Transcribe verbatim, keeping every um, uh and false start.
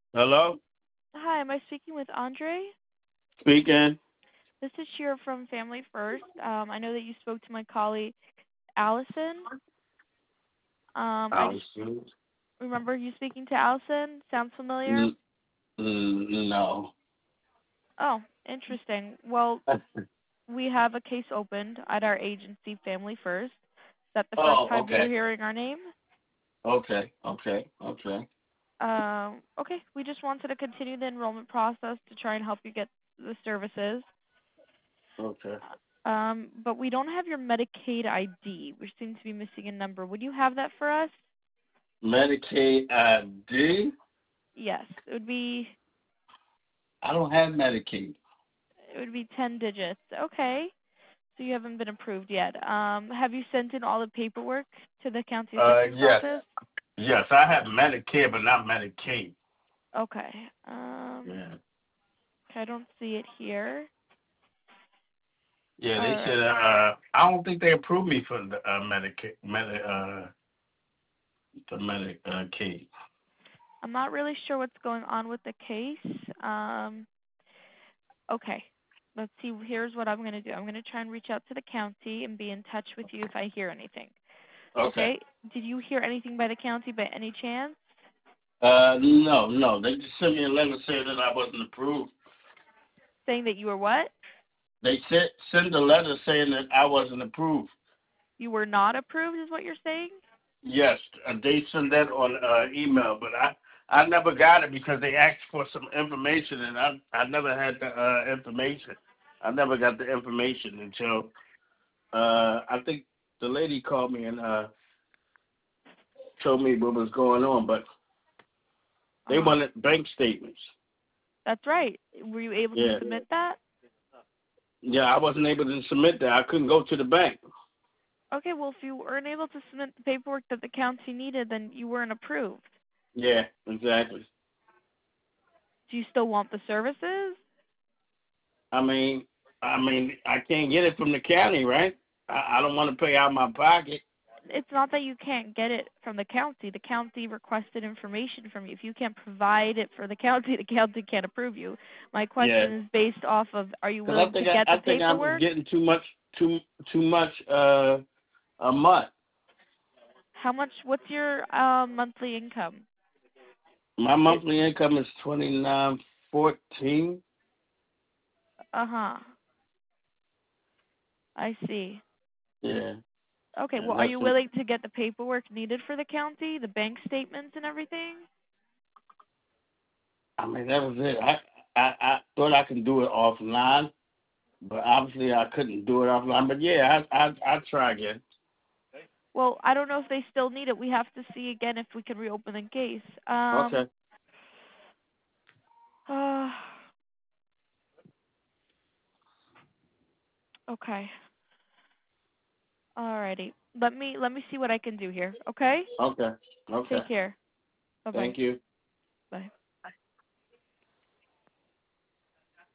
Hello? Hi, am I speaking with Andre? Speaking. This is Shira from Family First. Um, I know that you spoke to my colleague Allison. Um, I just Allison. remember you speaking to Allison. Sounds familiar? N- n- no. Oh, interesting. Well, we have a case opened at our agency, Family First. Is that the first Oh, time you're okay. hearing our name? Okay. Okay. Okay. Um, okay, we just wanted to continue the enrollment process to try and help you get the services. Okay. Um, but we don't have your Medicaid I D. We seem to be missing a number. Would you have that for us? Medicaid I D? Yes, it would be I don't have Medicaid. it would be ten digits. Okay. So you haven't been approved yet. Um, have you sent in all the paperwork to the county Uh, assistant yes. office? Yes, I have Medicare, but not Medicaid. Okay. Um, Yeah. okay, I don't see it here. Yeah, All they right. said, uh, I don't think they approved me for the, uh, Medicaid, Medi, uh, the Medicaid. I'm not really sure what's going on with the case. Um, okay. Let's see. Here's what I'm going to do. I'm going to try and reach out to the county and be in touch with you if I hear anything. Okay. Okay. Did you hear anything by the county by any chance? Uh, no, no. They just sent me a letter saying that I wasn't approved. Saying that you were what? They sent sent a letter saying that I wasn't approved. You were not approved, is what you're saying? Yes, uh, they sent that on uh, email, but I I never got it because they asked for some information, and I I never had the uh, information. I never got the information until uh, I think the lady called me and uh, told me what was going on, but Uh they huh. wanted bank statements. That's right. Were you able to Yeah, submit that? yeah, I wasn't able to submit that. I couldn't go to the bank. Okay, well, if you weren't able to submit the paperwork that the county needed, then you weren't approved. Yeah, exactly. Do you still want the services? I mean, I mean, I can't get it from the county, right? I, I don't want to pay out my pocket. It's not that you can't get it from the county. The county requested information from you. If you can't provide it for the county, the county can't approve you. My Yeah, question is based off of, are you because I willing to think get I, the I think I'm paperwork? getting too much, too too much uh, a month. How much, what's your uh, monthly income? My It, monthly income is twenty nine fourteen. uh-huh. I see. Yeah, Okay, well, and are that's you some, willing to get the paperwork needed for the county, the bank statements and everything? I mean that was it. I, I I thought I could do it offline, but obviously I couldn't do it offline. But yeah, I I I try again. Well, I don't know if they still need it. We have to see again if we can reopen the case. Um, Okay. uh, okay. Alrighty. Let me let me see what I can do here. Okay? Okay. Okay. Take care. Bye bye. Thank you. Bye.